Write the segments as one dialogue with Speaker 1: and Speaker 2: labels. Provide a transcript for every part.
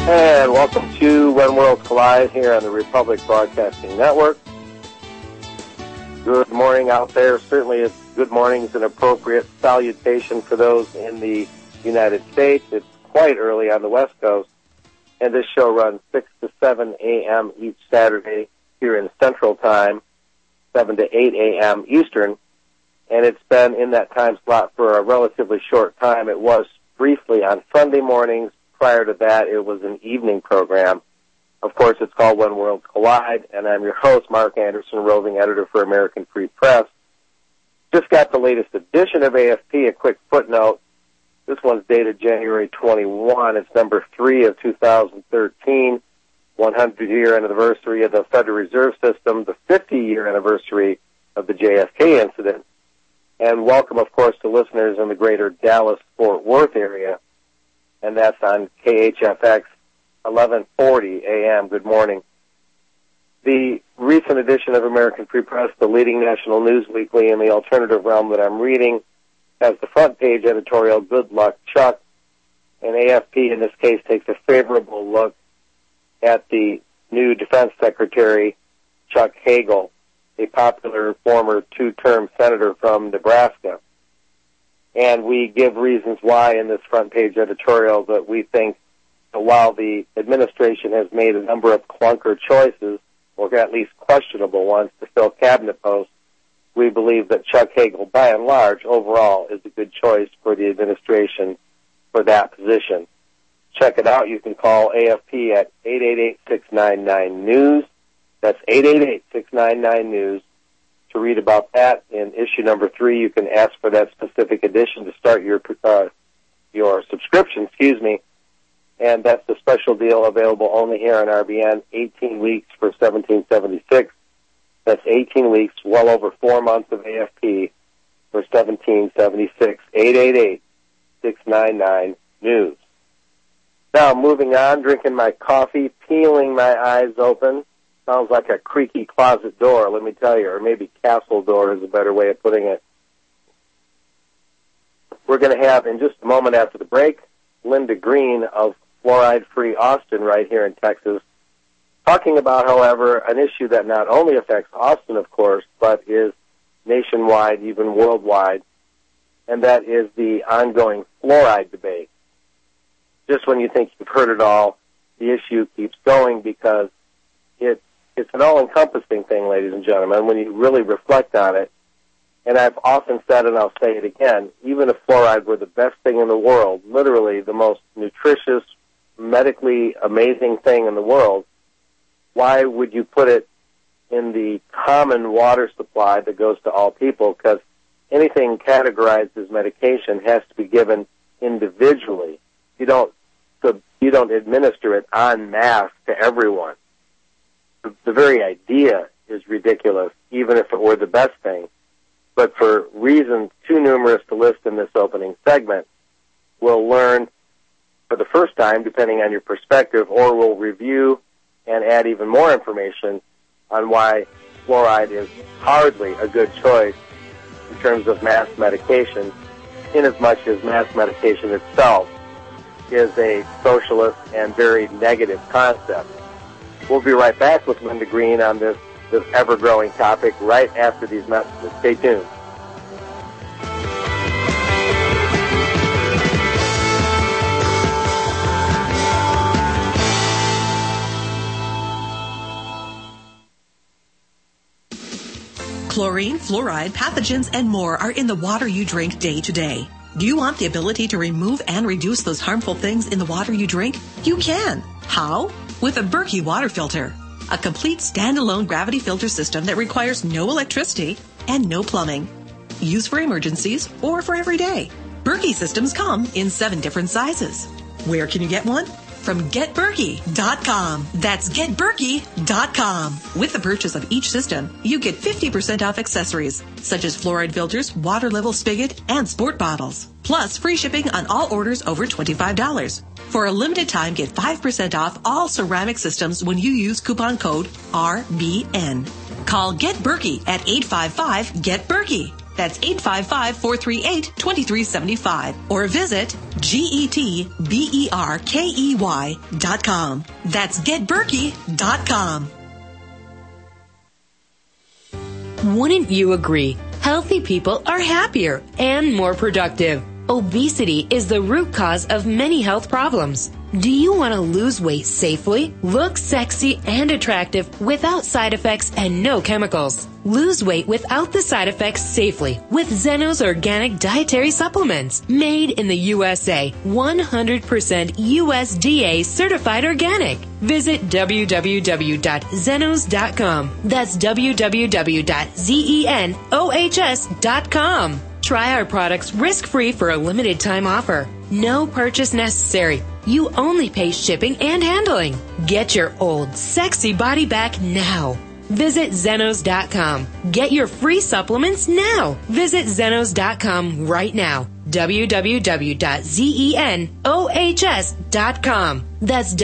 Speaker 1: And welcome to When Worlds Collide here on the Republic Broadcasting Network. Good morning out there. Certainly it's good morning is an appropriate salutation for those in the United States. It's quite early on the West Coast, and this show runs 6 to 7 a.m. each Saturday here in Central Time, 7 to 8 a.m. Eastern, and it's been in that time slot for a relatively short time. It was briefly on Sunday mornings. Prior to that, it was an evening program. Of course, it's called When Worlds Collide, and I'm your host, Mark Anderson, roving editor for American Free Press. Just got the latest edition of AFP, a quick footnote. This one's dated January 21. It's number 3 of 2013, 100-year anniversary of the Federal Reserve System, the 50-year anniversary of the JFK incident. And welcome, of course, to listeners in the greater Dallas-Fort Worth area. And that's on KHFX 1140 AM. Good morning. The recent edition of American Free Press, the leading national news weekly in the alternative realm that I'm reading, has the front page editorial, Good Luck, Chuck. And AFP, in this case, takes a favorable look at the new Defense Secretary, Chuck Hagel, a popular former two-term senator from Nebraska. And we give reasons why in this front page editorial that we think that while the administration has made a number of clunker choices, or at least questionable ones, to fill cabinet posts, we believe that Chuck Hagel, by and large, overall, is a good choice for the administration for that position. Check it out. You can call AFP at 888-699-NEWS. That's 888-699-NEWS. To read about that in issue number 3, you can ask for that specific edition to start your subscription, and that's the special deal available only here on RBN, 18 weeks for $17.76. That's 18 weeks, well over 4 months of AFP for $17.76. 888-699-NEWS. Now, moving on, drinking my coffee, peeling my eyes open. Sounds like a creaky closet door, let me tell you, or maybe castle door is a better way of putting it. We're going to have, in just a moment after the break, Linda Green of Fluoride-Free Austin right here in Texas, talking about, however, an issue that not only affects Austin, of course, but is nationwide, even worldwide, and that is the ongoing fluoride debate. Just when you think you've heard it all, the issue keeps going because it's an all-encompassing thing, ladies and gentlemen, when you really reflect on it. And I've often said, and I'll say it again, even if fluoride were the best thing in the world, literally the most nutritious, medically amazing thing in the world, why would you put it in the common water supply that goes to all people? Because anything categorized as medication has to be given individually. You don't administer it en masse to everyone. The very idea is ridiculous, even if it were the best thing. But for reasons too numerous to list in this opening segment, we'll learn for the first time, depending on your perspective, or we'll review and add even more information on why fluoride is hardly a good choice in terms of mass medication, inasmuch as mass medication itself is a socialist and very negative concept. We'll be right back with Linda Green on this ever-growing topic right after these messages. Stay tuned.
Speaker 2: Chlorine, fluoride, pathogens, and more are in the water you drink day to day. Do you want the ability to remove and reduce those harmful things in the water you drink? You can. How? With a Berkey water filter. A complete standalone gravity filter system that requires no electricity and no plumbing. Used for emergencies or for every day. Berkey systems come in 7 different sizes. Where can you get one? From GetBerkey.com. That's GetBerkey.com. With the purchase of each system, you get 50% off accessories, such as fluoride filters, water level spigot, and sport bottles. Plus, free shipping on all orders over $25. For a limited time, get 5% off all ceramic systems when you use coupon code RBN. Call Get Berkey at 855-GET-BERKEY. That's 855-438-2375. Or visit GetBerkey.com. That's GetBerkey.com.
Speaker 3: Wouldn't you agree? Healthy people are happier and more productive. Obesity is the root cause of many health problems. Do you want to lose weight safely, look sexy and attractive without side effects and no chemicals? Lose weight without the side effects safely with Zenos Organic Dietary Supplements. Made in the USA, 100% USDA certified organic. Visit www.zenos.com. That's www.zenos.com. Try our products risk-free for a limited time offer. No purchase necessary. You only pay shipping and handling. Get your old, sexy body back now. Visit Zenos.com. Get your free supplements now. Visit Zenos.com right now. www.zenos.com. That's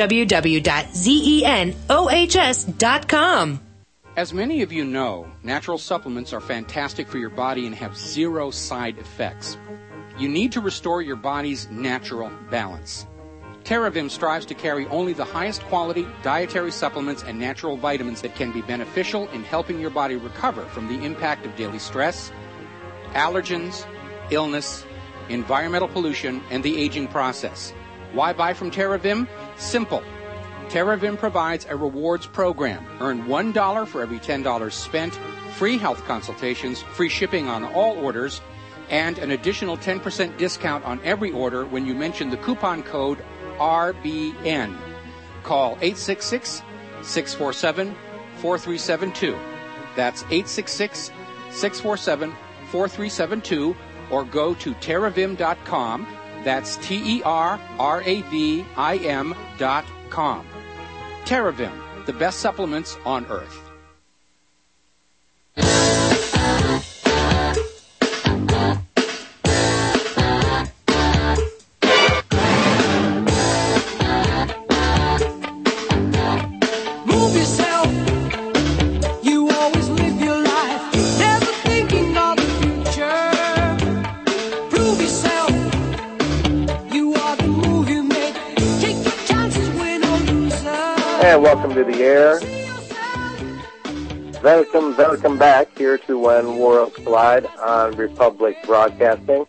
Speaker 3: www.zenos.com.
Speaker 4: As many of you know, natural supplements are fantastic for your body and have zero side effects. You need to restore your body's natural balance. TerraVim strives to carry only the highest quality dietary supplements and natural vitamins that can be beneficial in helping your body recover from the impact of daily stress, allergens, illness, environmental pollution, and the aging process. Why buy from TerraVim? Simple. TerraVim provides a rewards program. Earn $1 for every $10 spent, free health consultations, free shipping on all orders, and an additional 10% discount on every order when you mention the coupon code RBN. Call 866-647-4372. That's 866-647-4372, or go to terravim.com. That's TerraVim.com. TerraVim, the best supplements on earth.
Speaker 5: Move yourself. You always live your life, never thinking of the future. Prove yourself. You are the move you make. Take your chances, win or lose.
Speaker 1: And welcome to the air. Welcome back here to When Worlds Collide on Republic Broadcasting.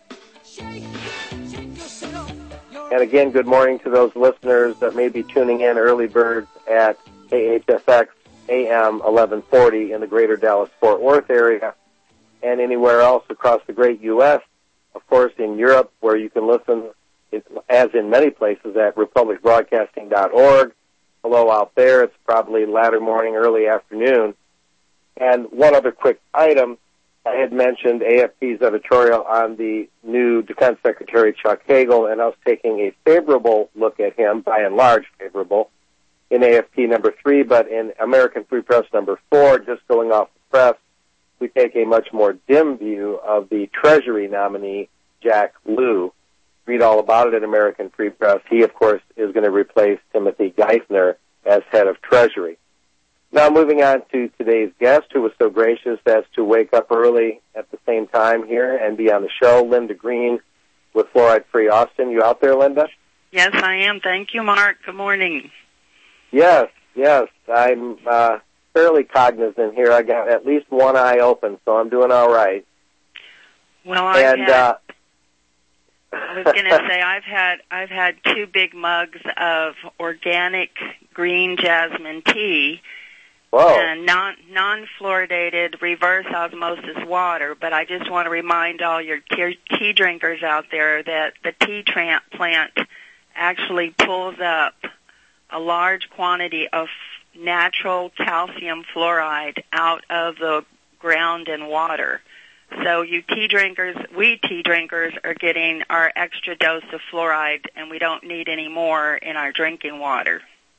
Speaker 1: And again, good morning to those listeners that may be tuning in, early birds at KHSX AM 1140 in the greater Dallas-Fort Worth area, and anywhere else across the great U.S., of course in Europe, where you can listen, as in many places, at republicbroadcasting.org. Hello out there. It's probably latter morning, early afternoon. And one other quick item, I had mentioned AFP's editorial on the new Defense Secretary Chuck Hagel, and us taking a favorable look at him, by and large favorable, in AFP number 3, but in American Free Press number 4, just going off the press, we take a much more dim view of the Treasury nominee, Jack Lew. Read all about it in American Free Press. He, of course, is going to replace Timothy Geithner as head of Treasury. Now, moving on to today's guest, who was so gracious as to wake up early at the same time here and be on the show, Linda Green with Fluoride Free Austin. You out there, Linda?
Speaker 6: Yes, I am. Thank you, Mark. Good morning.
Speaker 1: Yes. I'm fairly cognizant here. I got at least one eye open, so I'm doing all right.
Speaker 6: Well, I was going to say I've had 2 big mugs of organic green jasmine tea.
Speaker 1: Whoa.
Speaker 6: And non-fluoridated reverse osmosis water, but I just want to remind all your tea drinkers out there that the tea plant actually pulls up a large quantity of natural calcium fluoride out of the ground and water. So we tea drinkers are getting our extra dose of fluoride, and we don't need any more in our drinking water.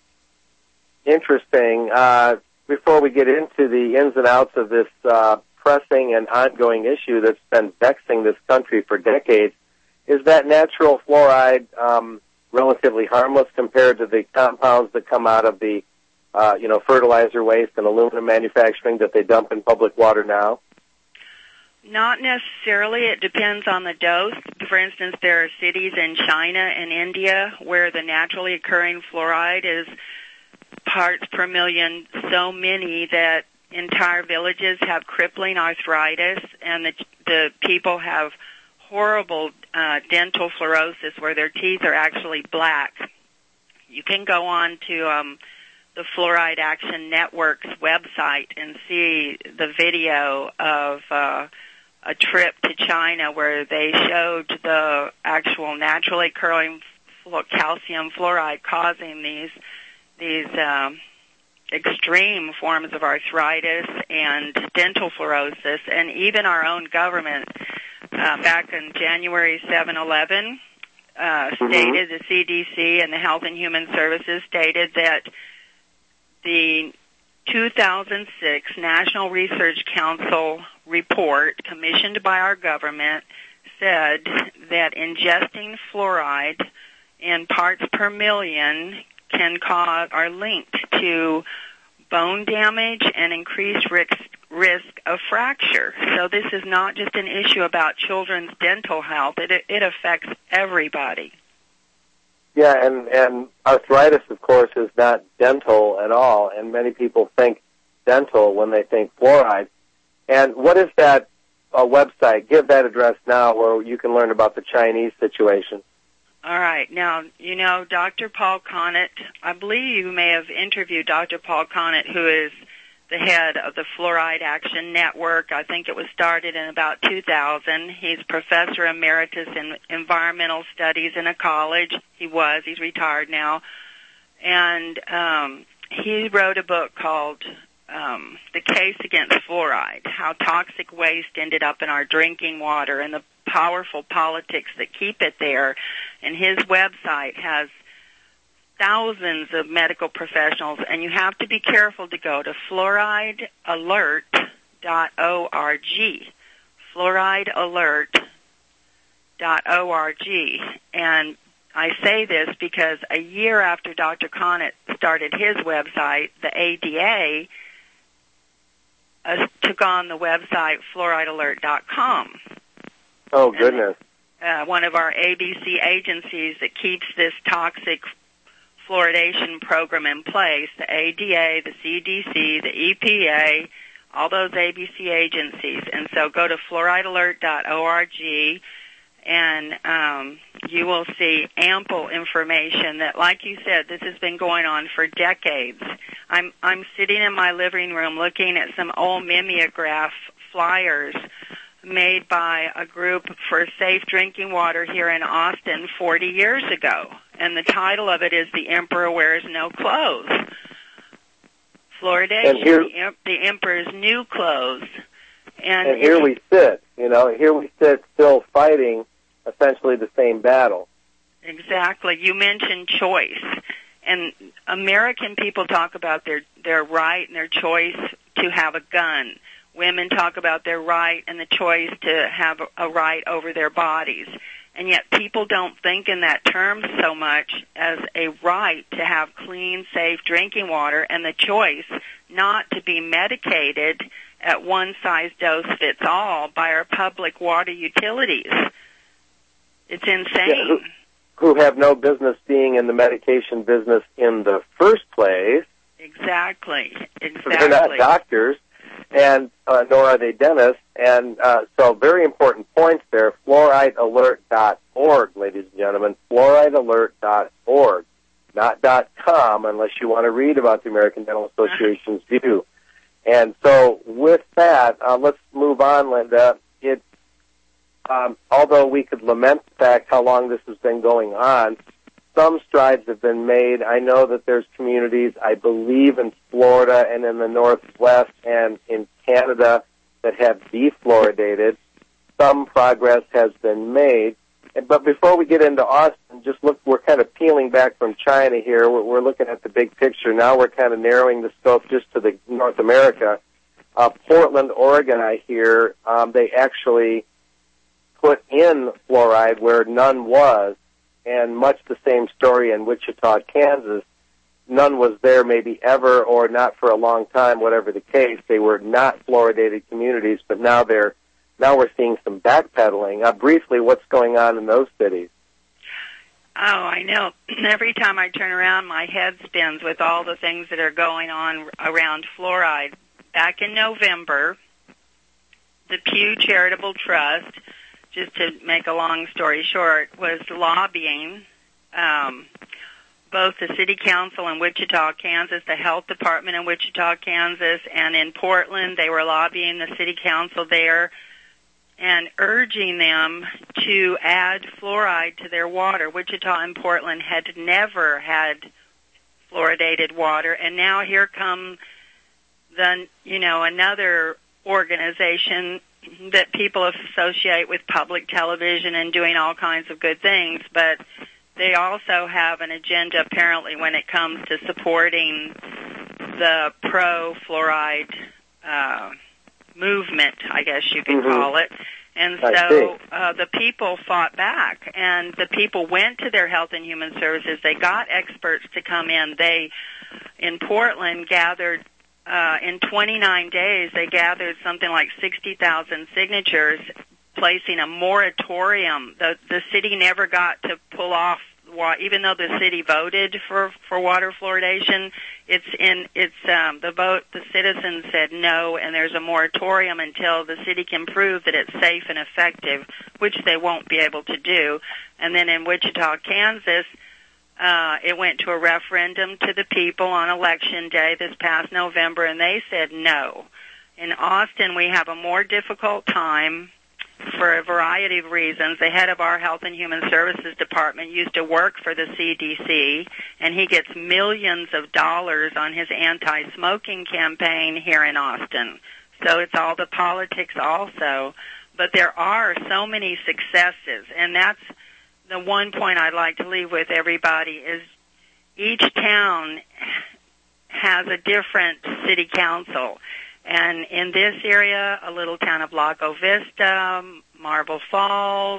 Speaker 1: Interesting. Before we get into the ins and outs of this pressing and ongoing issue that's been vexing this country for decades, is that natural fluoride relatively harmless compared to the compounds that come out of the fertilizer waste and aluminum manufacturing that they dump in public water now?
Speaker 6: Not necessarily. It depends on the dose. For instance, there are cities in China and India where the naturally occurring fluoride is parts per million, so many that entire villages have crippling arthritis, and the people have horrible dental fluorosis where their teeth are actually black. You can go on to the Fluoride Action Network's website and see the video of a trip to China where they showed the actual naturally occurring calcium fluoride causing these extreme forms of arthritis and dental fluorosis. And even our own government, back in January 7/11, stated, the CDC and the Health and Human Services stated that the 2006 National Research Council report commissioned by our government said that ingesting fluoride in parts per million are linked to bone damage and increased risk of fracture. So this is not just an issue about children's dental health. It affects everybody.
Speaker 1: Yeah, and arthritis, of course, is not dental at all, and many people think dental when they think fluoride. And what is that website? Give that address now where you can learn about the Chinese situation.
Speaker 6: All right. Now, you know, Dr. Paul Conant, I believe you may have interviewed Dr. Paul Conant, who is the head of the Fluoride Action Network. I think it was started in about 2000. He's professor emeritus in environmental studies in a college. He's retired now. And he wrote a book called The Case Against Fluoride, How Toxic Waste Ended Up in Our Drinking Water and the Powerful Politics That Keep It There. And his website has thousands of medical professionals, and you have to be careful to go to fluoridealert.org. Fluoridealert.org. And I say this because a year after Dr. Conant started his website, the ADA took on the website fluoridealert.com.
Speaker 1: Oh, goodness.
Speaker 6: One of our ABC agencies that keeps this toxic fluoridation program in place, the ADA, the CDC, the EPA, all those ABC agencies. And so go to fluoridealert.org, and you will see ample information that, like you said, this has been going on for decades. I'm sitting in my living room looking at some old mimeograph flyers made by a group for safe drinking water here in Austin 40 years ago. And the title of it is The Emperor Wears No Clothes. Fluoridation, the Emperor's New Clothes. And
Speaker 1: here we sit, still fighting essentially the same battle.
Speaker 6: Exactly. You mentioned choice. And American people talk about their right and their choice to have a gun. Women talk about their right and the choice to have a right over their bodies. And yet people don't think in that term so much as a right to have clean, safe drinking water and the choice not to be medicated at one-size-dose-fits-all by our public water utilities. It's insane.
Speaker 1: Yeah, who have no business being in the medication business in the first place.
Speaker 6: Exactly.
Speaker 1: They're not doctors. And nor are they dentists. And so very important points there. Fluoridealert.org, ladies and gentlemen. Fluoridealert.org, not .com, unless you want to read about the American Dental Association's view. And so with that, let's move on, Linda. Although we could lament the fact how long this has been going on, some strides have been made. I know that there's communities, I believe in Florida and in the Northwest and in Canada, that have defluoridated. Some progress has been made. But before we get into Austin, just look, we're kind of peeling back from China here. We're looking at the big picture. Now we're kind of narrowing the scope just to the North America. Portland, Oregon, I hear, they actually put in fluoride where none was. And much the same story in Wichita, Kansas. None was there maybe ever or not for a long time, whatever the case. They were not fluoridated communities, but now they're now we're seeing some backpedaling. Briefly, what's going on in those cities?
Speaker 6: Oh, I know. Every time I turn around, my head spins with all the things that are going on around fluoride. Back in November, the Pew Charitable Trust, just to make a long story short, was lobbying both the City Council in Wichita, Kansas, the Health Department in Wichita, Kansas, and in Portland. They were lobbying the City Council there and urging them to add fluoride to their water. Wichita and Portland had never had fluoridated water, and now here comes another organization that people associate with public television and doing all kinds of good things, but they also have an agenda apparently when it comes to supporting the pro-fluoride movement, I guess you could call it. And so the people fought back, and the people went to their Health and Human Services. They got experts to come in. They, in Portland, gathered, in 29 days, they gathered something like 60,000 signatures, placing a moratorium. The city never got to pull off, even though the city voted for water fluoridation. The citizens said no, and there's a moratorium until the city can prove that it's safe and effective, which they won't be able to do. And then in Wichita, Kansas, it went to a referendum to the people on Election Day this past November, and they said no. In Austin, we have a more difficult time for a variety of reasons. The head of our Health and Human Services Department used to work for the CDC, and he gets millions of dollars on his anti-smoking campaign here in Austin. So it's all the politics also. But there are so many successes, and that's the one point I'd like to leave with everybody is each town has a different city council. And in this area, a little town of Lago Vista, Marble Falls,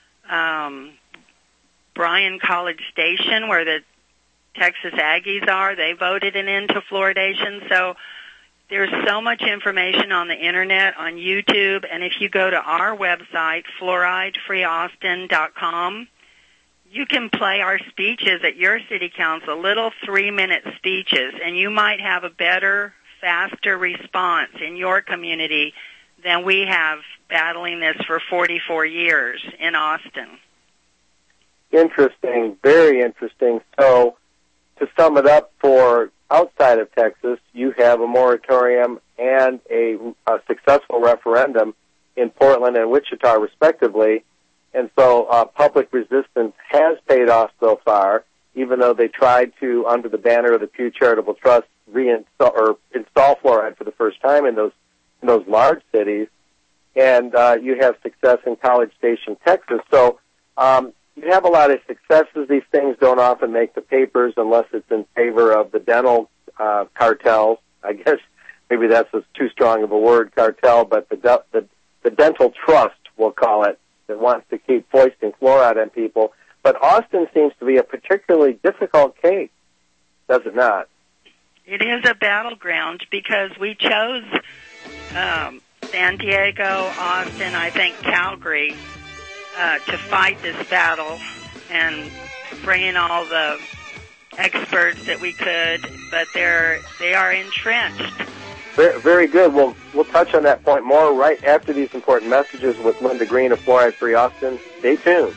Speaker 6: Bryan College Station, where the Texas Aggies are, they voted an end to fluoridation. So there's so much information on the Internet, on YouTube, and if you go to our website, fluoridefreeaustin.com, you can play our speeches at your city council, little 3-minute speeches, and you might have a better, faster response in your community than we have battling this for 44 years in Austin.
Speaker 1: Interesting, very interesting. So to sum it up, for outside of Texas, you have a moratorium and a successful referendum in Portland and Wichita, respectively. And so public resistance has paid off so far, even though they tried to, under the banner of the Pew Charitable Trust, install fluoride for the first time in those large cities. And you have success in College Station, Texas. So you have a lot of successes. These things don't often make the papers unless it's in favor of the dental cartels. I guess maybe that's too strong of a word, cartel, but the dental trust, we'll call it, that wants to keep foisting fluoride on people. But Austin seems to be a particularly difficult case, does it not?
Speaker 6: It is a battleground because we chose San Diego, Austin, I think Calgary, to fight this battle and bring in all the experts that we could, but they are entrenched.
Speaker 1: Very, very good. We'll touch on that point more right after these important messages with Linda Green of Fluoride Free Austin. Stay tuned.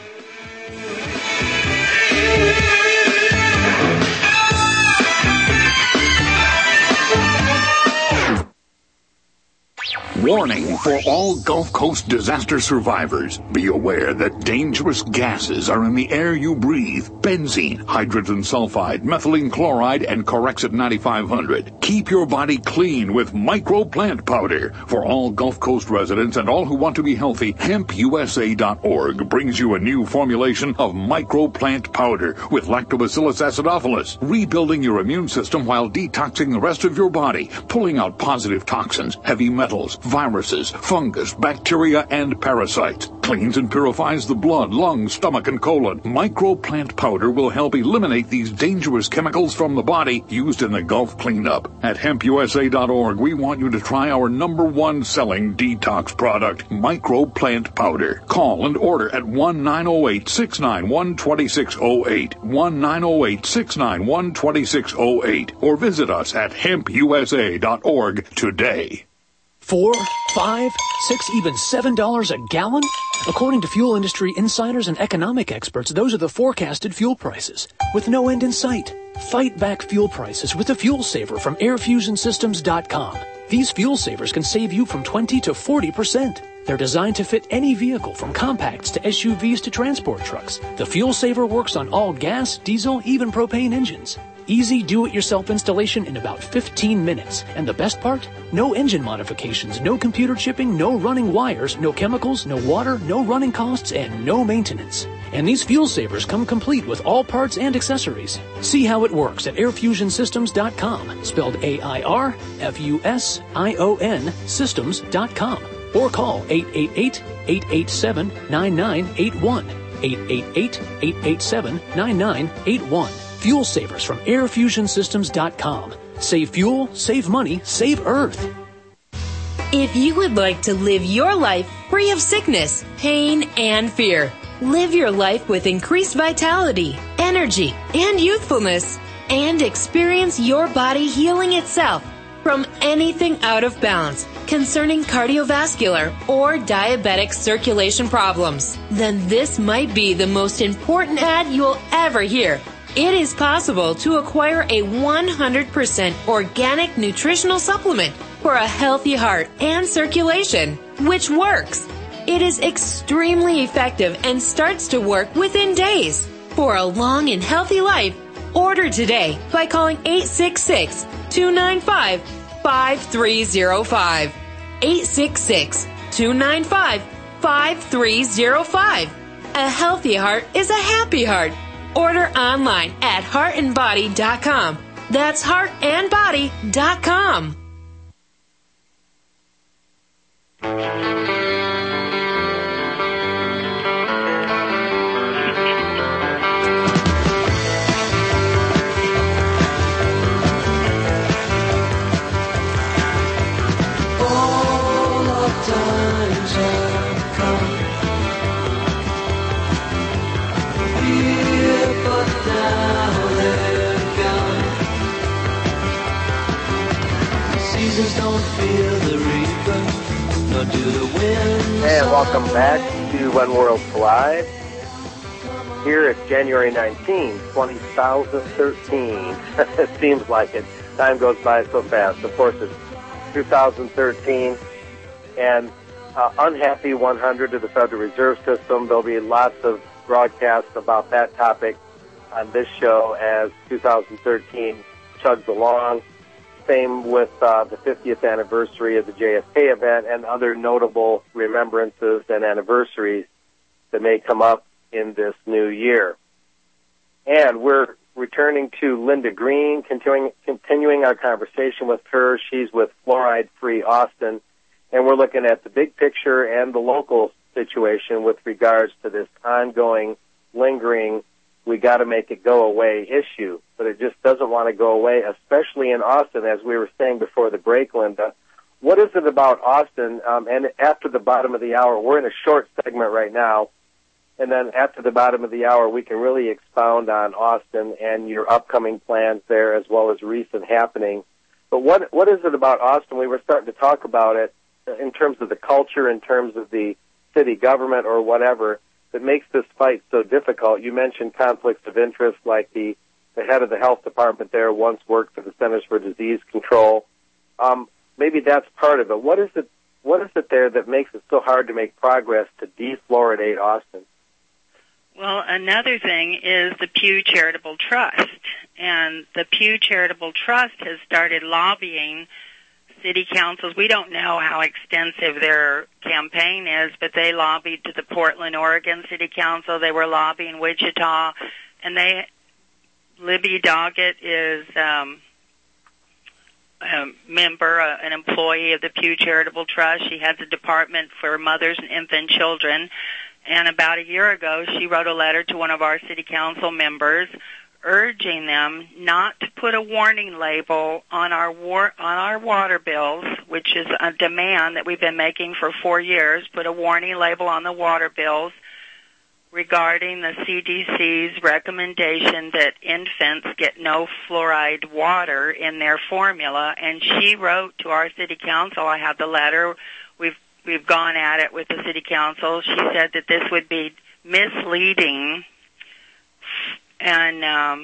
Speaker 7: Warning for all Gulf Coast disaster survivors. Be aware that dangerous gases are in the air you breathe. Benzene, hydrogen sulfide, methylene chloride, and Corexit 9500. Keep your body clean with microplant powder. For all Gulf Coast residents and all who want to be healthy, HempUSA.org brings you a new formulation of microplant powder with Lactobacillus acidophilus, rebuilding your immune system while detoxing the rest of your body, pulling out positive toxins, heavy metals, viruses, fungus, bacteria, and parasites. Cleans and purifies the blood, lungs, stomach, and colon. Microplant powder will help eliminate these dangerous chemicals from the body used in the Gulf cleanup. At hempusa.org, we want you to try our #1 selling detox product, Microplant powder. Call and order at 1-908-691-2608, 1-908-691-2608, or visit us at hempusa.org today.
Speaker 8: $4, $5, $6, even $7 a gallon? According to fuel industry insiders and economic experts, those are the forecasted fuel prices, with no end in sight. Fight back fuel prices with the Fuel Saver from airfusionsystems.com. These fuel savers can save you from 20 to 40%. They're designed to fit any vehicle from compacts to SUVs to transport trucks. The Fuel Saver works on all gas, diesel, even propane engines. Easy do-it-yourself installation in about 15 minutes. And the best part? No engine modifications, no computer chipping, no running wires, no chemicals, no water, no running costs, and no maintenance. And these fuel savers come complete with all parts and accessories. See how it works at airfusionsystems.com, spelled AIRFUSION systems.com, or call 888-887-9981, 888-887-9981. Fuel Savers from airfusionsystems.com. Save fuel, save money, save Earth.
Speaker 3: If you would like to live your life free of sickness, pain, and fear, live your life with increased vitality, energy, and youthfulness, and experience your body healing itself from anything out of balance concerning cardiovascular or diabetic circulation problems, then this might be the most important ad you'll ever hear. It is possible to acquire a 100% organic nutritional supplement for a healthy heart and circulation, which works. It is extremely effective and starts to work within days. For a long and healthy life, order today by calling 866-295-5305. 866-295-5305. A healthy heart is a happy heart. Order online at heartandbody.com. That's heartandbody.com.
Speaker 5: All of times have come. Here, but now they're gone. The seasons don't feel the reaper, nor do the winds.
Speaker 1: And welcome back to When Worlds Collide. Here it's January 19, 2013. It seems like it. Time goes by so fast. Of course, it's 2013, and unhappy 100 of the Federal Reserve System. There'll be lots of broadcasts about that topic on this show as 2013 chugs along. Same with the 50th anniversary of the JFK event and other notable remembrances and anniversaries that may come up in this new year. And we're returning to Linda Green, continuing our conversation with her. She's with Fluoride Free Austin, and we're looking at the big picture and the local situation with regards to this ongoing, lingering, we got to make it go away issue. But it just doesn't want to go away, especially in Austin, as we were saying before the break, Linda. What is it about Austin? And after the bottom of the hour, we're in a short segment right now, and then after the bottom of the hour, we can really expound on Austin and your upcoming plans there, as well as recent happening. But what is it about Austin? We were starting to talk about it in terms of the culture, in terms of the city government or whatever, that makes this fight so difficult. You mentioned conflicts of interest, like the head of the health department there once worked for the Centers for Disease Control. Maybe that's part of it. What is it there that makes it so hard to make progress to defluoridate Austin?
Speaker 6: Well, another thing is the Pew Charitable Trust. And the Pew Charitable Trust has started lobbying city councils. We don't know how extensive their campaign is, but they lobbied to the Portland, Oregon City Council. They were lobbying Wichita. And Libby Doggett is member, an employee of the Pew Charitable Trust. She has a department for mothers and infant children. And about a year ago, she wrote a letter to one of our city council members urging them not to put a warning label on our water bills, which is a demand that we've been making for 4 years, put a warning label on the water bills regarding the CDC's recommendation that infants get no fluoride water in their formula. And she wrote to our city council, I have the letter, we've gone at it with the city council. She said that this would be misleading and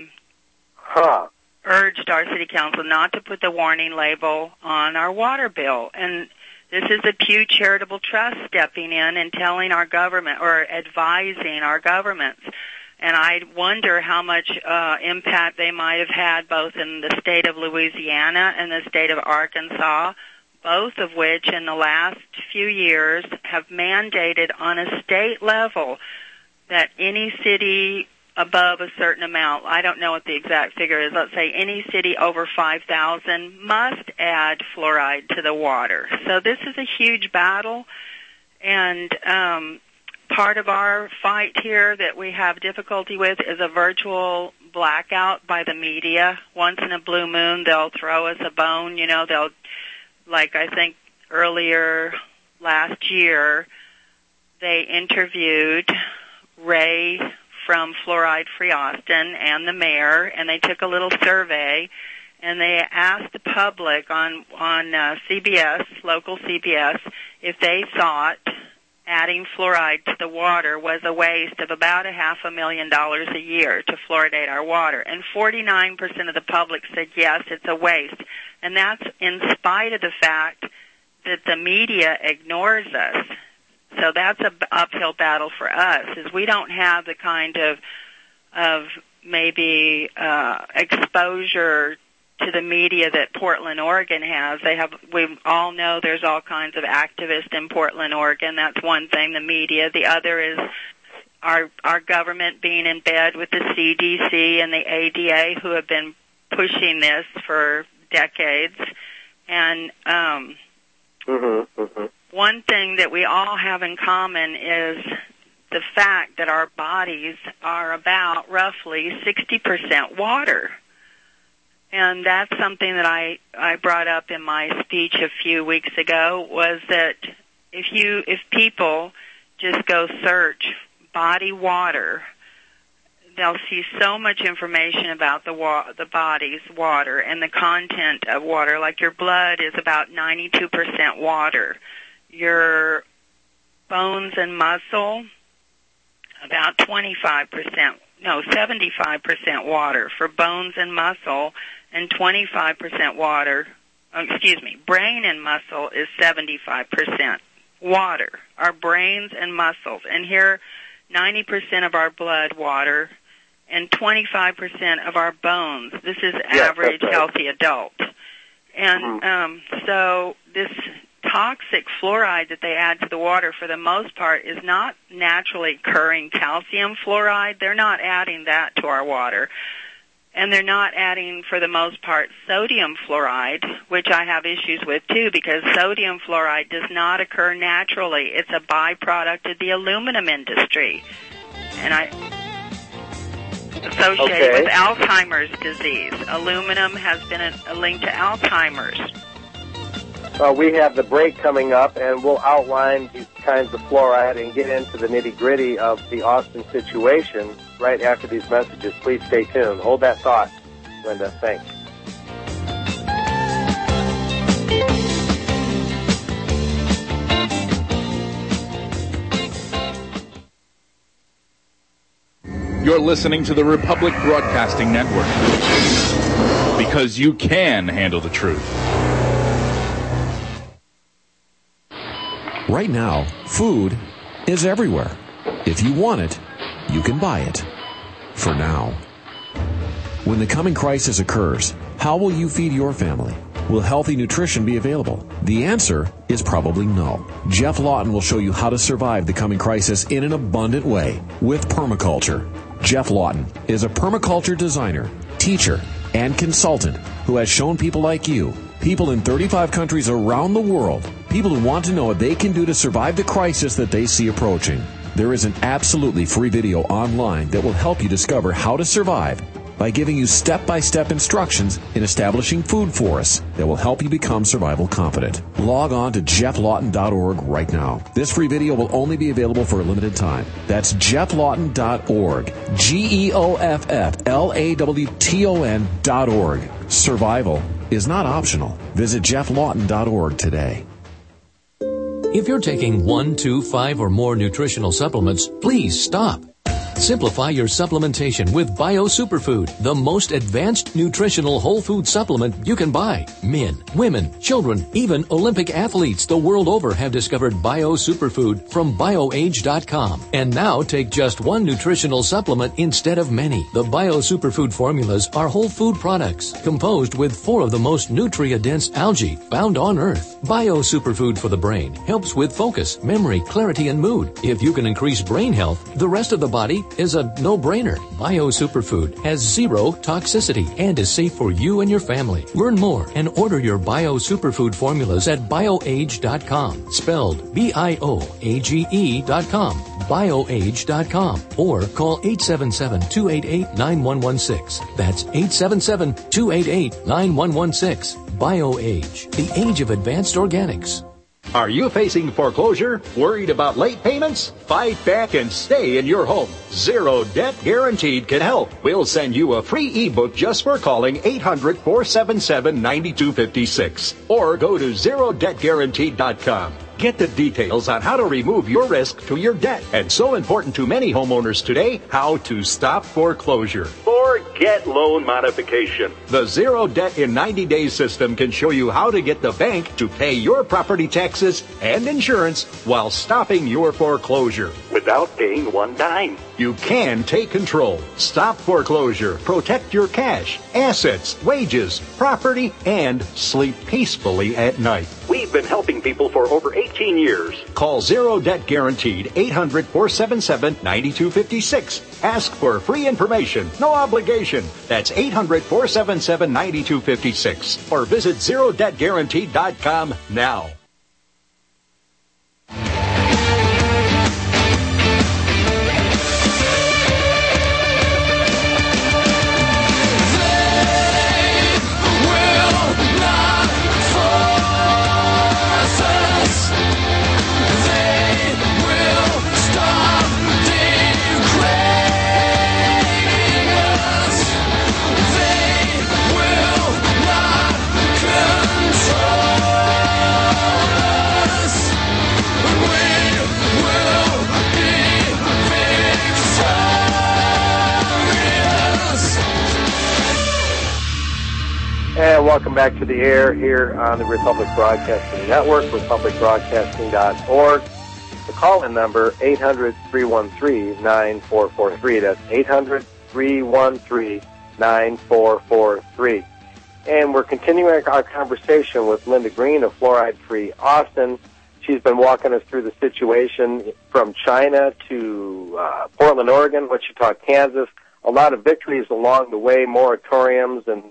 Speaker 6: urged our city council not to put the warning label on our water bill. And this is the Pew Charitable Trust stepping in and telling our government, or advising our governments. And I wonder how much impact they might have had both in the state of Louisiana and the state of Arkansas, both of which in the last few years have mandated on a state level that any city above a certain amount, I don't know what the exact figure is, let's say any city over 5,000 must add fluoride to the water. So this is a huge battle, and part of our fight here that we have difficulty with is a virtual blackout by the media. Once in a blue moon, they'll throw us a bone, they'll, like I think earlier last year, they interviewed Ray from Fluoride Free Austin and the mayor, and they took a little survey, and they asked the public on CBS, local CBS, if they thought adding fluoride to the water was a waste of about $500,000 a year to fluoridate our water. And 49% of the public said yes, it's a waste. And that's in spite of the fact that the media ignores us. So that's an uphill battle for us, is we don't have the kind of maybe exposure to the media that Portland, Oregon has. We all know there's all kinds of activists in Portland, Oregon. That's one thing, the media. The other is our government being in bed with the CDC and the ADA, who have been pushing this for decades. And one thing that we all have in common is the fact that our bodies are about roughly 60% water. And that's something that I brought up in my speech a few weeks ago, was that if people just go search body water, they'll see so much information about the body's water and the content of water. Like your blood is about 92% water. Your bones and muscle, about 75% water for bones and muscle, and 25% water, brain and muscle is 75% water, our brains and muscles. And here, 90% of our blood water and 25% of our bones. This is average healthy adult. And so this toxic fluoride that they add to the water, for the most part, is not naturally occurring calcium fluoride. They're not adding that to our water. And they're not adding, for the most part, sodium fluoride, which I have issues with, too, because sodium fluoride does not occur naturally. It's a byproduct of the aluminum industry. And associated with Alzheimer's disease. Aluminum has been linked to Alzheimer's.
Speaker 1: Well, we have the break coming up, and we'll outline these kinds of fluoride and get into the nitty-gritty of the Austin situation right after these messages. Please stay tuned. Hold that thought, Linda. Thanks.
Speaker 9: You're listening to the Republic Broadcasting Network, because you can handle the truth.
Speaker 10: Right now, food is everywhere. If you want it, you can buy it. For now. When the coming crisis occurs, how will you feed your family? Will healthy nutrition be available? The answer is probably no. Jeff Lawton will show you how to survive the coming crisis in an abundant way with permaculture. Jeff Lawton is a permaculture designer, teacher, and consultant who has shown people like you People in 35 countries around the world, people who want to know what they can do to survive the crisis that they see approaching. There is an absolutely free video online that will help you discover how to survive by giving you step-by-step instructions in establishing food forests that will help you become survival competent. Log on to jefflawton.org right now. This free video will only be available for a limited time. That's jefflawton.org. GEOFFLAWTON.org. Survival is not optional. Visit jefflawton.org today.
Speaker 11: If you're taking 1, 2, 5, or more nutritional supplements, please stop. Simplify your supplementation with Bio Superfood, the most advanced nutritional whole food supplement you can buy. Men, women, children, even Olympic athletes the world over have discovered Bio Superfood from BioAge.com. And now take just one nutritional supplement instead of many. The Bio Superfood formulas are whole food products composed with 4 of the most nutrient-dense algae found on Earth. Bio Superfood for the brain helps with focus, memory, clarity, and mood. If you can increase brain health, the rest of the body is a no-brainer. Bio Superfood has 0 toxicity and is safe for you and your family. Learn more and order your Bio Superfood formulas at BioAge.com, spelled BIOAGE.com, BioAge.com, or call 877-288-9116. That's 877-288-9116. BioAge, the age of advanced organics.
Speaker 12: Are you facing foreclosure? Worried about late payments? Fight back and stay in your home. Zero Debt Guaranteed can help. We'll send you a free ebook just for calling 800-477-9256. Or go to ZeroDebtGuaranteed.com. Get the details on how to remove your risk to your debt. And so important to many homeowners today, how to stop foreclosure. Forget loan modification. The Zero Debt in 90 Days system can show you how to get the bank to pay your property taxes and insurance while stopping your foreclosure without paying one dime. You can take control, stop foreclosure, protect your cash, assets, wages, property, and sleep peacefully at night. We've been helping people for over 18 years. Call Zero Debt Guaranteed, 800-477-9256. Ask for free information, no obligation. That's 800-477-9256. Or visit ZeroDebtGuaranteed.com now.
Speaker 1: And welcome back to the air here on the Republic Broadcasting Network, republicbroadcasting.org. The call-in number, 800-313-9443. That's 800-313-9443. And we're continuing our conversation with Linda Green of Fluoride Free Austin. She's been walking us through the situation from China to Portland, Oregon, Wichita, Kansas. A lot of victories along the way, moratoriums and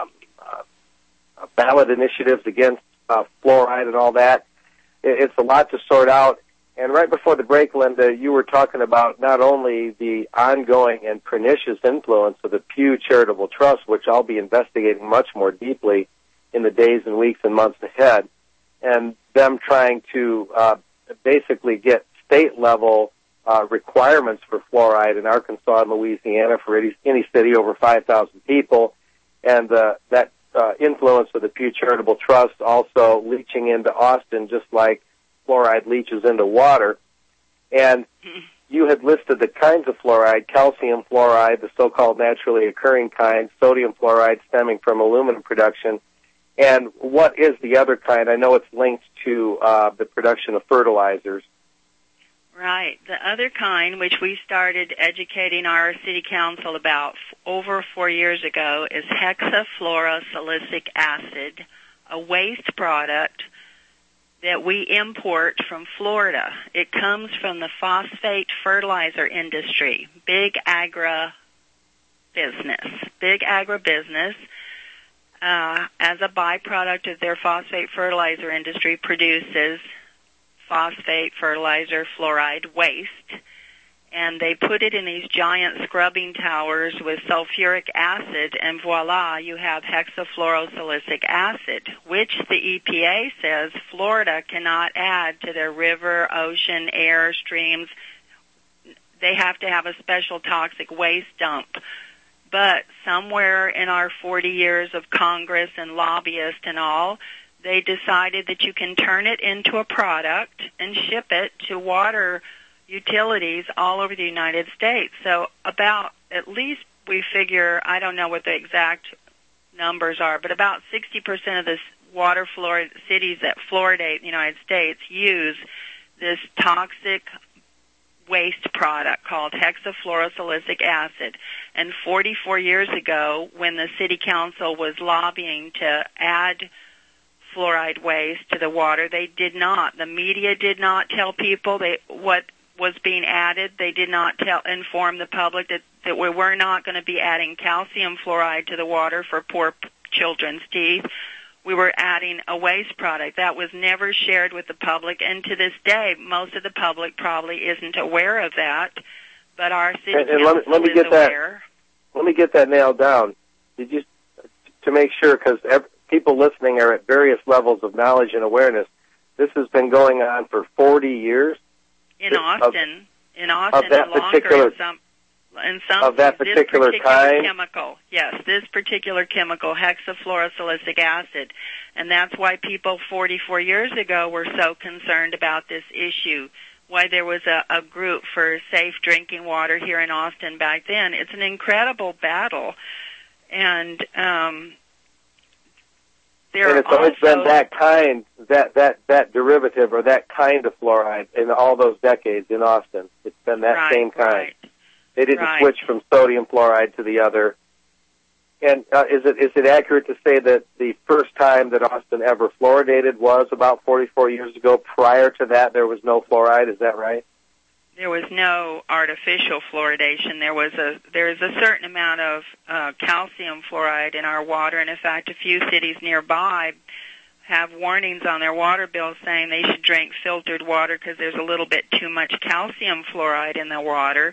Speaker 1: ballot initiatives against fluoride and all that. It's a lot to sort out. And right before the break, Linda, you were talking about not only the ongoing and pernicious influence of the Pew Charitable Trust, which I'll be investigating much more deeply in the days and weeks and months ahead, and them trying to basically get state-level requirements for fluoride in Arkansas and Louisiana for any city over 5,000 people, and that influence of the Pew Charitable Trust also leaching into Austin just like fluoride leaches into water. And you had listed the kinds of fluoride: calcium fluoride, the so-called naturally occurring kind, sodium fluoride stemming from aluminum production. And what is the other kind? I know it's linked to the production of fertilizers.
Speaker 6: Right. The other kind, which we started educating our city council about over 4 years ago, is hexafluorosilicic acid, a waste product that we import from Florida. It comes from the phosphate fertilizer industry, big agribusiness. as a byproduct of their phosphate fertilizer industry, produces phosphate fertilizer fluoride waste. And they put it in these giant scrubbing towers with sulfuric acid, and voila, you have hexafluorosilicic acid, which the EPA says Florida cannot add to their river, ocean, air, streams. They have to have a special toxic waste dump. But somewhere in our 40 years of Congress and lobbyists and all, they decided that you can turn it into a product and ship it to water utilities all over the United States. So about, at least we figure, I don't know what the exact numbers are, but about 60% of the water cities that fluoridate the United States use this toxic waste product called hexafluorosilicic acid. And 44 years ago, when the city council was lobbying to add fluoride waste to the water, they did not. The media did not tell people what was being added. They did not inform the public that we were not going to be adding calcium fluoride to the water for poor children's teeth. We were adding a waste product. That was never shared with the public, and to this day, most of the public probably isn't aware of that, but our city council is aware.
Speaker 1: Let me get that nailed down. To make sure, because people listening are at various levels of knowledge and awareness, this has been going on for 40 years?
Speaker 6: In Austin, and longer in some
Speaker 1: of that particular kind?
Speaker 6: Chemical. Yes, this particular chemical, hexafluorosilicic acid. And that's why people 44 years ago were so concerned about this issue, why there was a group for safe drinking water here in Austin back then. It's an incredible battle. And
Speaker 1: it's always been that kind, that derivative or that kind of fluoride in all those decades in Austin. It's been that same kind.
Speaker 6: Right.
Speaker 1: They didn't switch from sodium fluoride to the other. And is it accurate to say that the first time that Austin ever fluoridated was about 44 years ago? Prior to that, there was no fluoride. Is that right?
Speaker 6: There was no artificial fluoridation. There is a certain amount of calcium fluoride in our water, and in fact, a few cities nearby have warnings on their water bills saying they should drink filtered water because there's a little bit too much calcium fluoride in the water.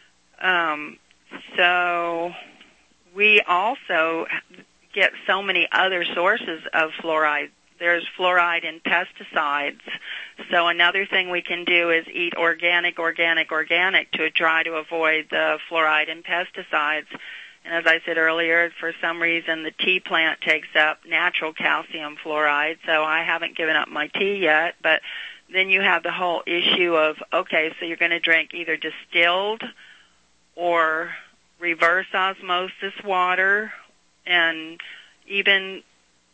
Speaker 6: So we also get so many other sources of fluoride. There's fluoride in pesticides. So another thing we can do is eat organic to try to avoid the fluoride in pesticides. And as I said earlier, for some reason the tea plant takes up natural calcium fluoride, so I haven't given up my tea yet. But then you have the whole issue of, okay, so you're going to drink either distilled or reverse osmosis water, and even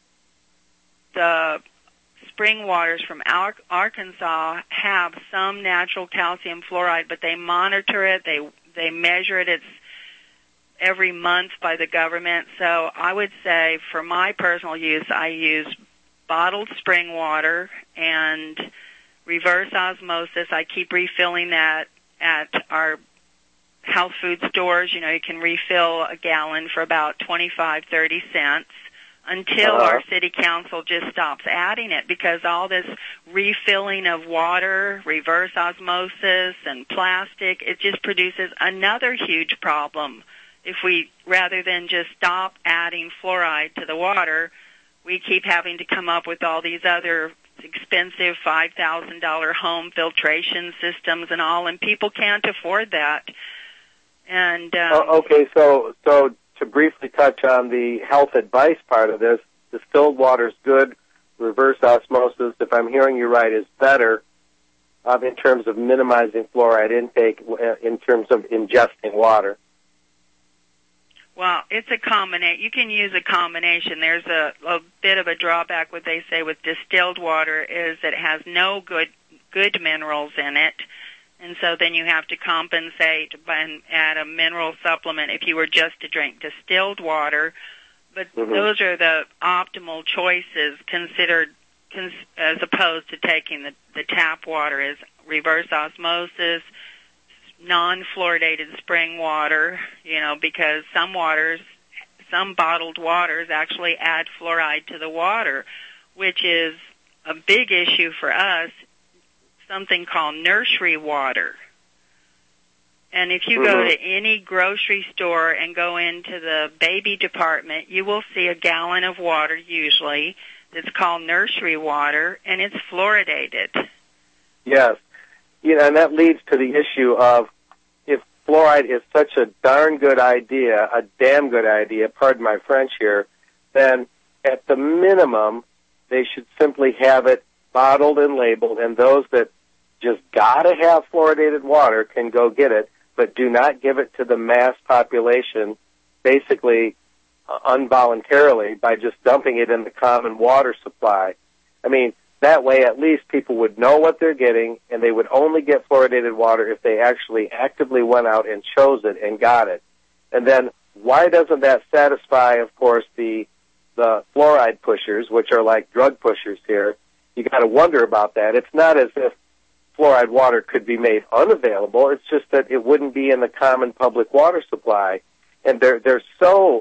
Speaker 6: the spring waters from Arkansas have some natural calcium fluoride, but they monitor it, they measure it. It's every month by the government. So I would say for my personal use, I use bottled spring water and reverse osmosis. I keep refilling that at our health food stores. You can refill a gallon for about 25-30 cents. Until our city council just stops adding it, because all this refilling of water, reverse osmosis, and plastic, it just produces another huge problem. If we, rather than just stop adding fluoride to the water, we keep having to come up with all these other expensive $5,000 home filtration systems and all, and people can't afford that. And
Speaker 1: okay, so to briefly touch on the health advice part of this, distilled water is good. Reverse osmosis, if I'm hearing you right, is better in terms of minimizing fluoride intake in terms of ingesting water.
Speaker 6: Well, it's a combination. You can use a combination. There's a bit of a drawback, what they say with distilled water is that it has no good minerals in it. And so then you have to compensate and add a mineral supplement if you were just to drink distilled water. But those are the optimal choices considered as opposed to taking the tap water, is reverse osmosis, non-fluoridated spring water, because some some bottled waters actually add fluoride to the water, which is a big issue for us, something called nursery water. And if you go to any grocery store and go into the baby department, you will see a gallon of water usually that's called nursery water, and it's fluoridated.
Speaker 1: Yes. And that leads to the issue of, if fluoride is such a darn good idea, a damn good idea, pardon my French here, then at the minimum, they should simply have it bottled and labeled, and those that just gotta have fluoridated water can go get it, but do not give it to the mass population, basically involuntarily, by just dumping it in the common water supply. I mean, that way at least people would know what they're getting, and they would only get fluoridated water if they actually actively went out and chose it and got it. And then why doesn't that satisfy, of course, the fluoride pushers, which are like drug pushers here? You got to wonder about that. It's not as if fluoride water could be made unavailable. It's just that it wouldn't be in the common public water supply. And they're so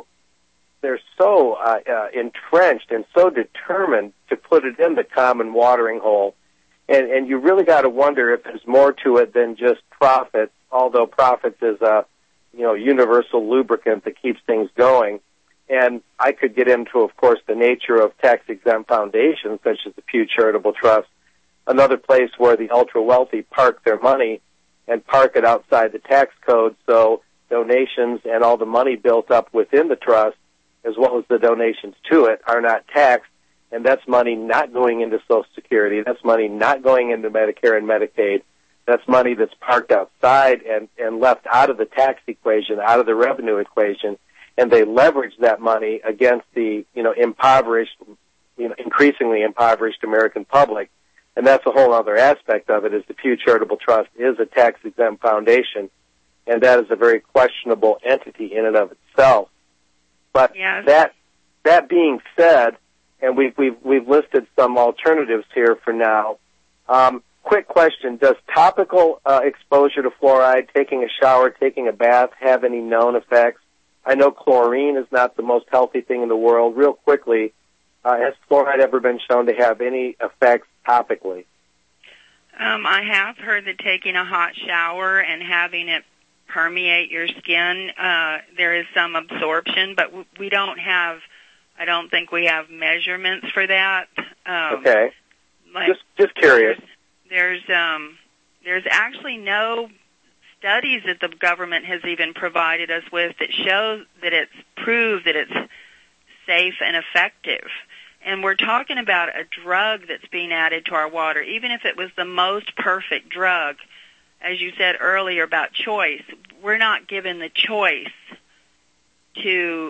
Speaker 1: entrenched and so determined to put it in the common watering hole. And you really got to wonder if there's more to it than just profits, although profits is a universal lubricant that keeps things going. And I could get into, of course, the nature of tax-exempt foundations, such as the Pew Charitable Trust, another place where the ultra-wealthy park their money and park it outside the tax code, so donations and all the money built up within the trust, as well as the donations to it, are not taxed, and that's money not going into Social Security, that's money not going into Medicare and Medicaid, that's money that's parked outside and left out of the tax equation, out of the revenue equation, and they leverage that money against the impoverished, increasingly impoverished American public. And that's a whole other aspect of it, is the Pew Charitable Trust is a tax-exempt foundation, and that is a very questionable entity in and of itself. But that being said, and we've listed some alternatives here for now. Quick question: does topical exposure to fluoride, taking a shower, taking a bath, have any known effects? I know chlorine is not the most healthy thing in the world. Real quickly, has fluoride ever been shown to have any effects topically?
Speaker 6: I have heard that taking a hot shower and having it permeate your skin, there is some absorption, but we don't have, I don't think we have measurements for that.
Speaker 1: Okay. Just curious.
Speaker 6: There's actually no studies that the government has even provided us with that show that it's proved that it's safe and effective. And we're talking about a drug that's being added to our water. Even if it was the most perfect drug, as you said earlier about choice, we're not given the choice to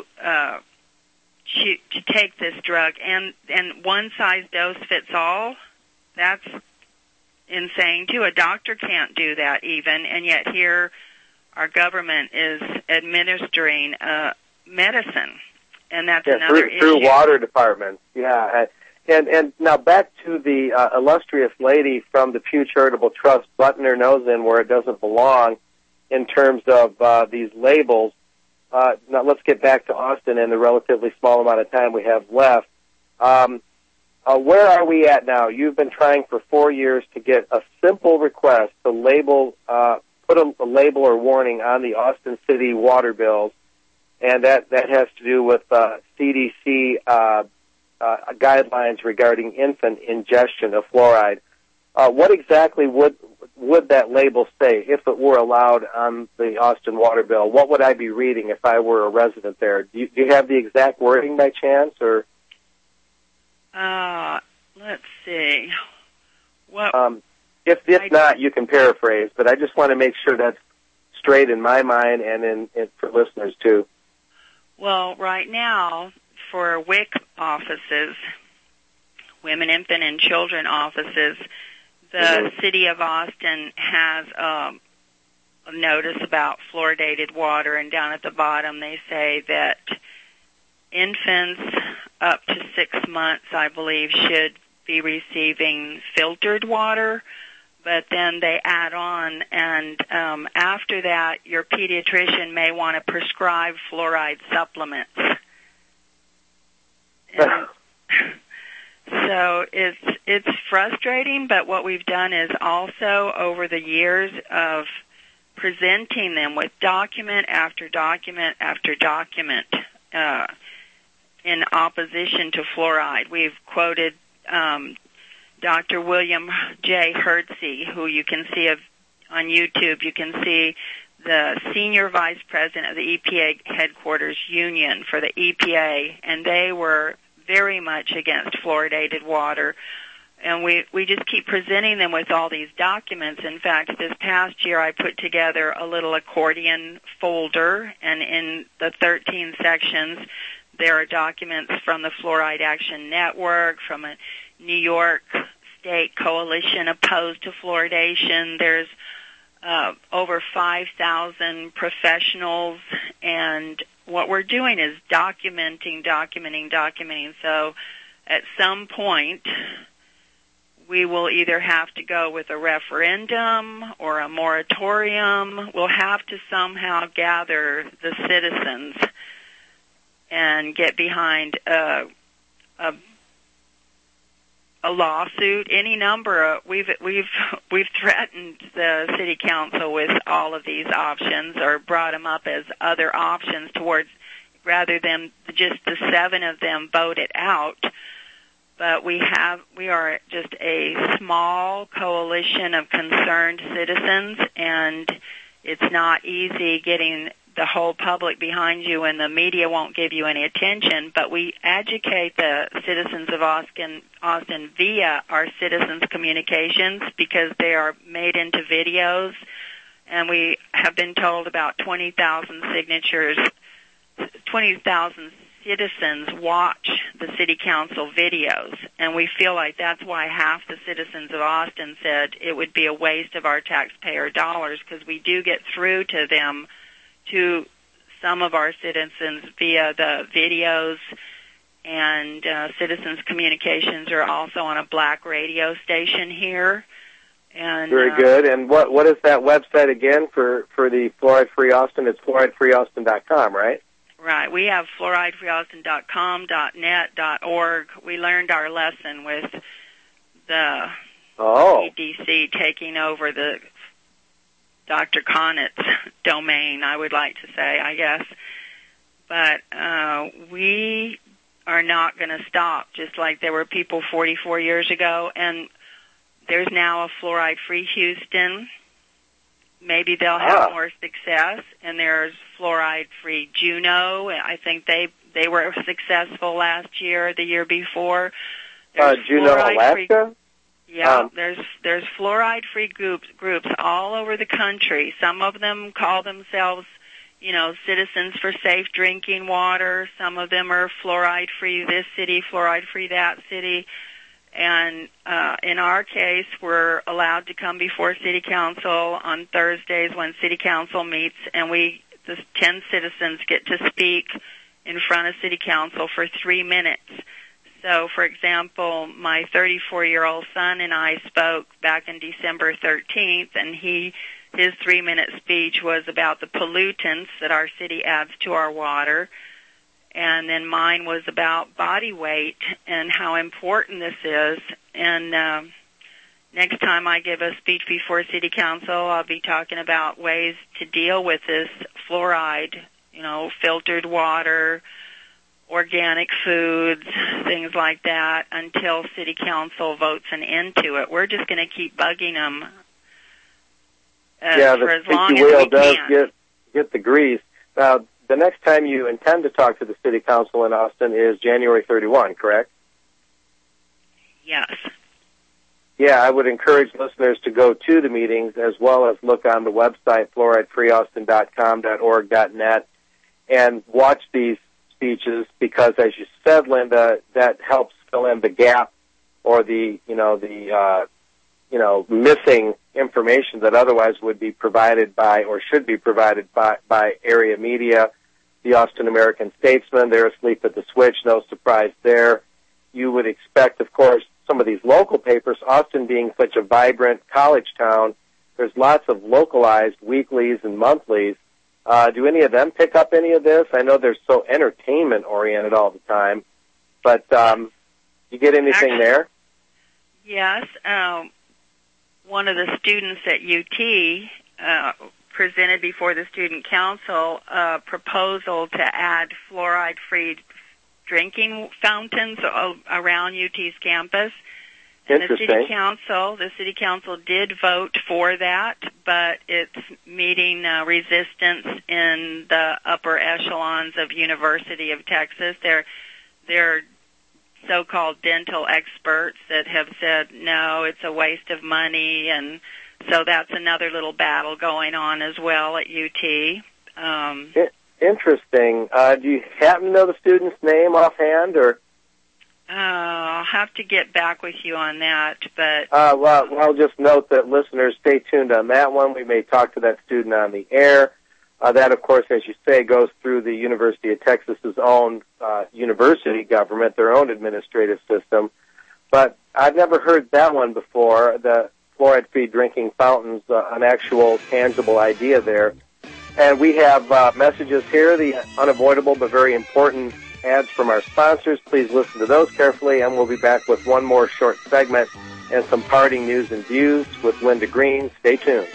Speaker 6: take this drug. And one size dose fits all, that's insane too. A doctor can't do that even, and yet here our government is administering medicine. And that's another issue.
Speaker 1: Through water departments, yeah. And now back to the illustrious lady from the Pew Charitable Trust butting her nose in where it doesn't belong in terms of these labels. Now let's get back to Austin in the relatively small amount of time we have left. Where are we at now? You've been trying for 4 years to get a simple request to label, put a label or warning on the Austin City water bills. And that has to do with CDC guidelines regarding infant ingestion of fluoride. What exactly would that label say if it were allowed on the Austin water bill? What would I be reading if I were a resident there? Do you have the exact wording by chance, or?
Speaker 6: Let's see.
Speaker 1: If not, you can paraphrase. But I just want to make sure that's straight in my mind and for listeners too.
Speaker 6: Well, right now, for WIC offices, Women, Infant, and Children offices, the City of Austin has a notice about fluoridated water, and down at the bottom they say that infants up to 6 months, I believe, should be receiving filtered water. But then they add on, and after that, your pediatrician may want to prescribe fluoride supplements. And so it's frustrating, but what we've done is also over the years of presenting them with document after document after document in opposition to fluoride. We've quoted Dr. William J. Hertzy, who you can see on YouTube. You can see the senior vice president of the EPA headquarters union for the EPA, and they were very much against fluoridated water. And we just keep presenting them with all these documents. In fact, this past year I put together a little accordion folder, and in the 13 sections there are documents from the Fluoride Action Network, from a New York State coalition opposed to fluoridation. There's over 5,000 professionals, and what we're doing is documenting. So at some point, we will either have to go with a referendum or a moratorium. We'll have to somehow gather the citizens and get behind a lawsuit. Any number of we've threatened the city council with all of these options, or brought them up as other options towards, rather than just the 7 of them vote it out. But we are just a small coalition of concerned citizens, and it's not easy getting the whole public behind you, and the media won't give you any attention. But we educate the citizens of Austin via our citizens communications, because they are made into videos, and we have been told about 20,000 signatures, 20,000 citizens watch the city council videos, and we feel like that's why half the citizens of Austin said it would be a waste of our taxpayer dollars, because we do get through to them, to some of our citizens, via the videos, and citizens communications are also on a black radio station here. And
Speaker 1: very good. And what is that website again for the Fluoride Free Austin? It's fluoridefreeaustin.com, right?
Speaker 6: Right. We have fluoridefreeaustin.com, .net, .org. We learned our lesson with the CDC taking over the Dr. Connett's domain, I would like to say, I guess. But we are not going to stop, just like there were people 44 years ago, and there's now a fluoride-free Houston. Maybe they'll have more success, and there's fluoride-free Juneau. I think they were successful last year, the year before.
Speaker 1: Juneau, Alaska?
Speaker 6: Yeah, there's fluoride-free groups all over the country. Some of them call themselves, Citizens for Safe Drinking Water. Some of them are fluoride-free this city, fluoride-free that city. And in our case, we're allowed to come before City Council on Thursdays when City Council meets, and the 10 citizens get to speak in front of City Council for 3 minutes. So, for example, my 34-year-old son and I spoke back in December 13th, and his 3-minute speech was about the pollutants that our city adds to our water. And then mine was about body weight and how important this is. And next time I give a speech before City Council, I'll be talking about ways to deal with this fluoride, filtered water, organic foods, things like that, until City Council votes an end to it. We're just going to keep bugging them for as long as we can.
Speaker 1: Get the grease. Now, the next time you intend to talk to the City Council in Austin is January 31, correct?
Speaker 6: Yes.
Speaker 1: Yeah, I would encourage listeners to go to the meetings as well as look on the website, fluoridefreeaustin.com, .org, .net, and watch these speeches, because, as you said, Linda, that helps fill in the gap or the missing information that otherwise would be provided by, or should be provided by area media. The Austin American Statesman, they're asleep at the switch, no surprise there. You would expect, of course, some of these local papers, Austin being such a vibrant college town, there's lots of localized weeklies and monthlies. Do any of them pick up any of this? I know they're so entertainment-oriented all the time, but you get anything there?
Speaker 6: Yes. One of the students at UT presented before the Student Council a proposal to add fluoride-free drinking fountains around UT's campus. And the city council did vote for that, but it's meeting resistance in the upper echelons of University of Texas. They're so-called dental experts that have said, no, it's a waste of money, and so that's another little battle going on as well at UT.
Speaker 1: Interesting. Do you happen to know the student's name offhand, or?
Speaker 6: I'll have to get back with you on that, but...
Speaker 1: Well, I'll just note that listeners, stay tuned on that one. We may talk to that student on the air. That, of course, as you say, goes through the University of Texas's own university government, their own administrative system. But I've never heard that one before, the fluoride-free drinking fountains, an actual tangible idea there. And we have messages here, the unavoidable but very important ads from our sponsors. Please listen to those carefully, and we'll be back with one more short segment and some parting news and views with Linda Green. Stay tuned.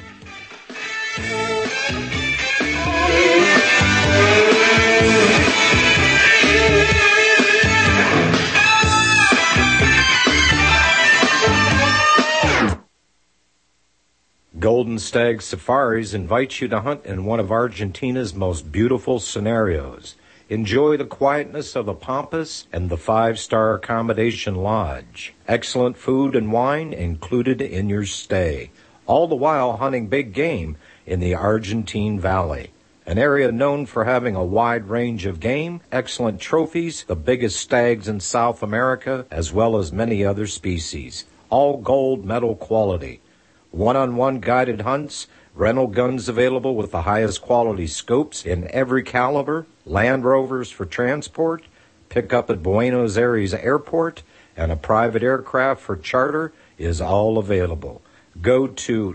Speaker 13: Golden Stag Safaris invites you to hunt in one of Argentina's most beautiful scenarios. Enjoy the quietness of the Pampas and the 5-star accommodation lodge. Excellent food and wine included in your stay, all the while hunting big game in the Argentine Valley, an area known for having a wide range of game, excellent trophies, the biggest stags in South America, as well as many other species, all gold medal quality. One-on-one guided hunts, rental guns available with the highest quality scopes in every caliber, Land Rovers for transport, pick up at Buenos Aires Airport, and a private aircraft for charter is all available. Go to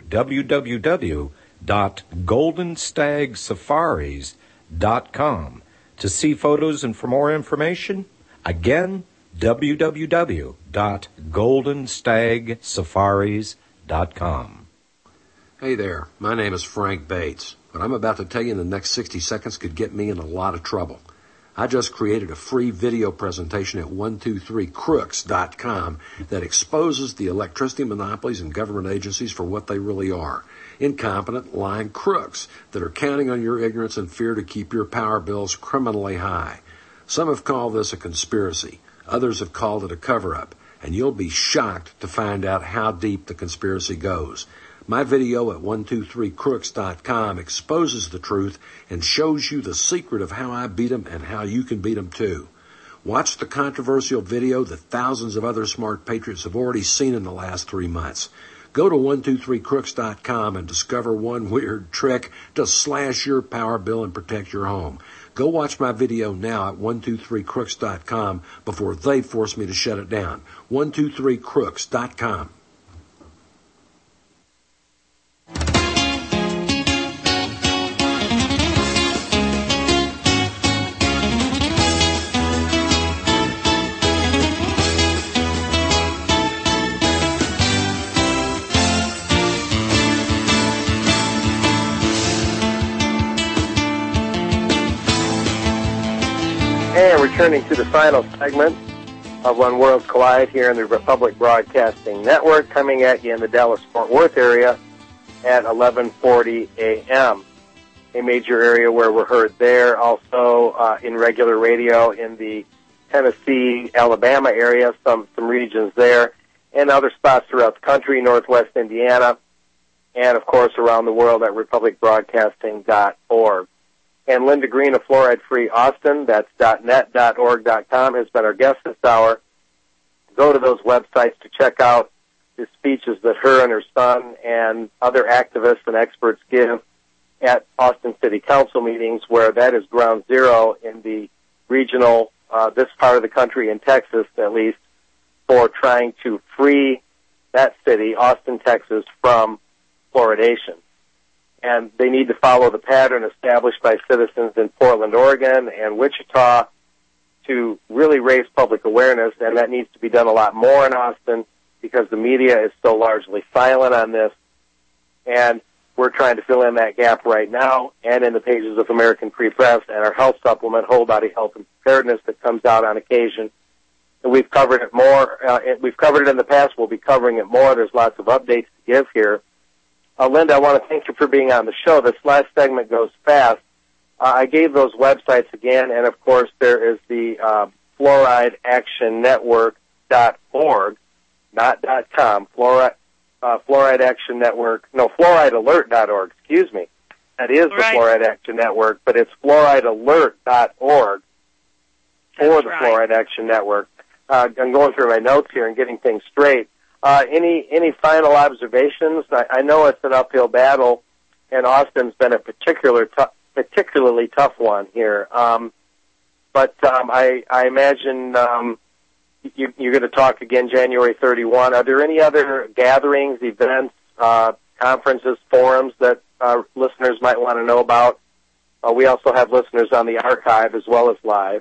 Speaker 13: www.goldenstagsafaris.com to see photos and for more information. Again, www.goldenstagsafaris.com.
Speaker 14: Hey there, my name is Frank Bates. What I'm about to tell you in the next 60 seconds could get me in a lot of trouble. I just created a free video presentation at 123crooks.com that exposes the electricity monopolies and government agencies for what they really are. Incompetent, lying crooks that are counting on your ignorance and fear to keep your power bills criminally high. Some have called this a conspiracy. Others have called it a cover-up. And you'll be shocked to find out how deep the conspiracy goes. My video at 123crooks.com exposes the truth and shows you the secret of how I beat them and how you can beat them too. Watch the controversial video that thousands of other smart patriots have already seen in the last 3 months. Go to 123crooks.com and discover one weird trick to slash your power bill and protect your home. Go watch my video now at 123crooks.com before they force me to shut it down. 123crooks.com.
Speaker 1: And returning to the final segment of When Worlds Collide here in the Republic Broadcasting Network, coming at you in the Dallas-Fort Worth area at 11:40 a.m. A major area where we're heard there. Also in regular radio in the Tennessee, Alabama area, some regions there, and other spots throughout the country, Northwest Indiana, and, of course, around the world at republicbroadcasting.org. And Linda Green of Fluoride Free Austin, that's .net.org.com, has been our guest this hour. Go to those websites to check out the speeches that her and her son and other activists and experts give at Austin City Council meetings, where that is ground zero in the regional, this part of the country, in Texas at least, for trying to free that city, Austin, Texas, from fluoridation. And they need to follow the pattern established by citizens in Portland, Oregon, and Wichita to really raise public awareness, and that needs to be done a lot more in Austin because the media is so largely silent on this. And we're trying to fill in that gap right now, and in the pages of American Free Press and our health supplement, Whole Body Health and Preparedness, that comes out on occasion. And we've covered it more. We've covered it in the past. We'll be covering it more. There's lots of updates to give here. Linda, I want to thank you for being on the show. This last segment goes fast. I gave those websites again, and of course there is the fluorideactionnetwork.org, not .com, Fluoride Action Network, no, fluoridealert.org, excuse me. That is the Fluoride Action Network, but it's fluoridealert.org for the Fluoride Action Network. I'm going through my notes here and getting things straight. Any final observations? I know it's an uphill battle, and Austin's been a particularly tough one here. But I imagine you're going to talk again January 31. Are there any other gatherings, events, conferences, forums that listeners might want to know about? We also have listeners on the archive as well as live.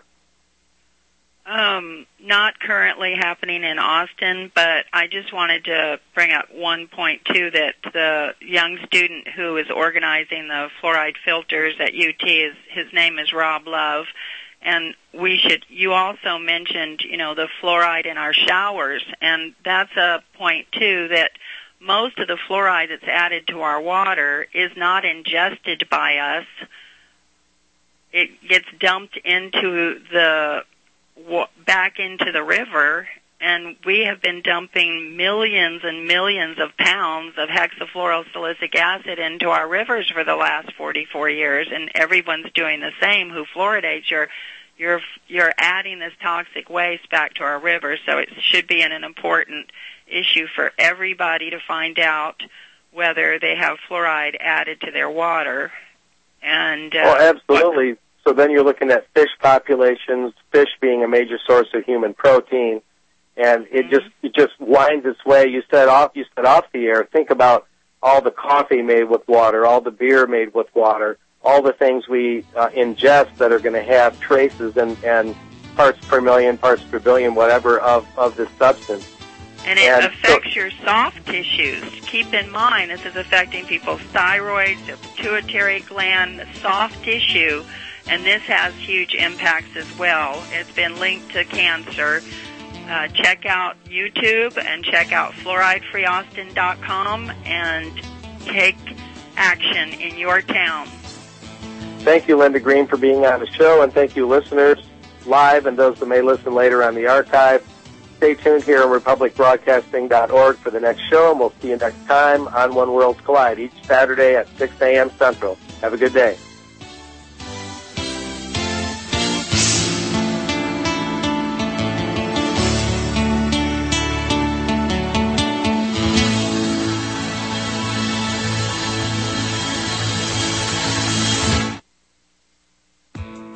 Speaker 6: Not currently happening in Austin, but I just wanted to bring up one point, too, that the young student who is organizing the fluoride filters at UT, his name is Rob Love. And you also mentioned, the fluoride in our showers, and that's a point, too, that most of the fluoride that's added to our water is not ingested by us. It gets dumped back into the river, and we have been dumping millions and millions of pounds of hexafluorosilicic acid into our rivers for the last 44 years, and everyone's doing the same who fluoridates. You're adding this toxic waste back to our rivers, so it should be an important issue for everybody to find out whether they have fluoride added to their water. And
Speaker 1: absolutely. So then you're looking at fish populations, fish being a major source of human protein, and it just winds its way. You said off the air. Think about all the coffee made with water, all the beer made with water, all the things we ingest that are going to have traces and parts per million, parts per billion, whatever of this substance.
Speaker 6: And it affects your soft tissues. Keep in mind, this is affecting people's thyroid, their pituitary gland, the soft tissue. And this has huge impacts as well. It's been linked to cancer. Check out YouTube and check out fluoridefreeaustin.com and take action in your town.
Speaker 1: Thank you, Linda Green, for being on the show, and thank you, listeners, live and those that may listen later on the archive. Stay tuned here on republicbroadcasting.org for the next show, and we'll see you next time on When Worlds Collide, each Saturday at 6 a.m. Central. Have a good day.